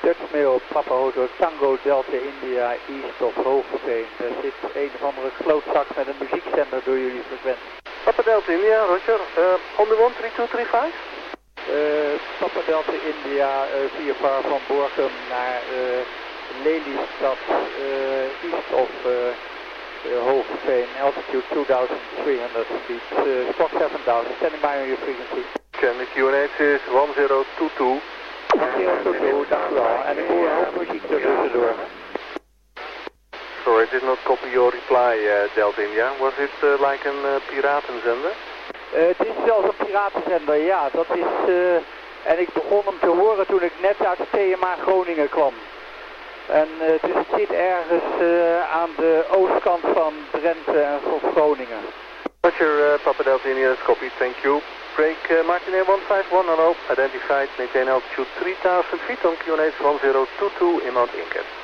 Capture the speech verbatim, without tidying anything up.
Dutch Mail, Papa Hotel, Tango Delta India, East of Hoogeveen. Er zit een of andere klootzak met een muziekzender door jullie frequentie. Papa Delta India, Roger. Uh, on the one three two three five? Uh, Papa Delta India, uh, via Var van Borkum naar uh, Lelystad, uh, east of uh, uh, Hoogeveen, altitude two thousand three hundred feet, uh, squawk seven thousand, standing by on your frequency. Can the Q N H is one zero two two. one zero two two, dank u wel. En ik hoor een hoop muziek ertussendoor. Sorry, I did not copy your reply, uh, Delta India. Was it uh, like een uh, piratenzender? Uh, het is zelfs een piratenzender, ja. Dat is, uh, en ik begon hem te horen toen ik net uit T M A Groningen kwam. En uh, dus het zit ergens uh, aan de oostkant van Drenthe en van Groningen. Roger, uh, Papa Delta India, is copy, thank you. Break uh, Martin one five one on identified, maintain altitude three thousand feet on Q N H one zero two two in Mount Inket.